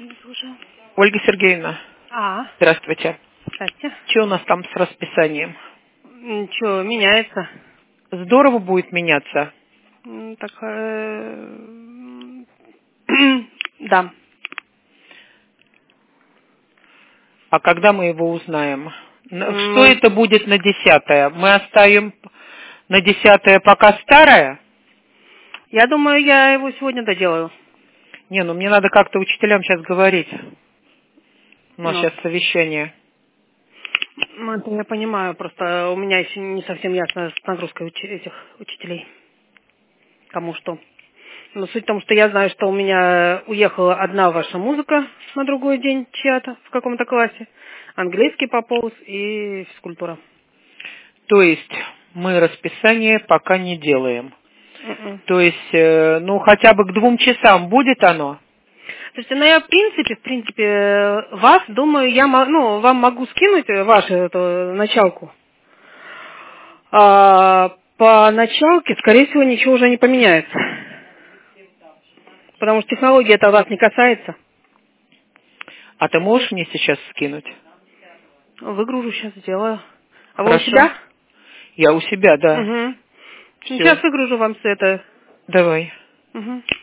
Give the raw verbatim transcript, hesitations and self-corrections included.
Слушаю. Ольга Сергеевна, А, здравствуйте. здрасте. Что у нас там с расписанием? Ничего, меняется. Здорово будет меняться. М, Так, э, да. А когда мы его узнаем? Н- Что Ну, это будет на десятое? Мы оставим на десятое пока старое? я думаю, я его сегодня доделаю. Не, ну мне надо как-то учителям сейчас говорить. У нас Ну, сейчас совещание. ну, это я понимаю, просто у меня еще не совсем ясно с нагрузкой учи- этих учителей. Кому что. Но суть в том, что я знаю, что у меня уехала одна ваша музыка на другой день чья-то в каком-то классе. Английский пополз и физкультура. То есть мы расписание пока не делаем. Мгм. То есть, э, ну хотя бы к двум часам будет оно? Слушайте, ну я в принципе, в принципе, э, вас, думаю, я мо- ну, вам могу скинуть э, вашу эту началку. А по началке, скорее всего, ничего уже не поменяется. Потому что технология это вас не касается. А ты можешь мне сейчас скинуть? Выгружу, сейчас сделаю. А вы у Хорошо. себя? Я у себя, да. Угу. Все. Сейчас выгружу вам все это. Давай. Угу.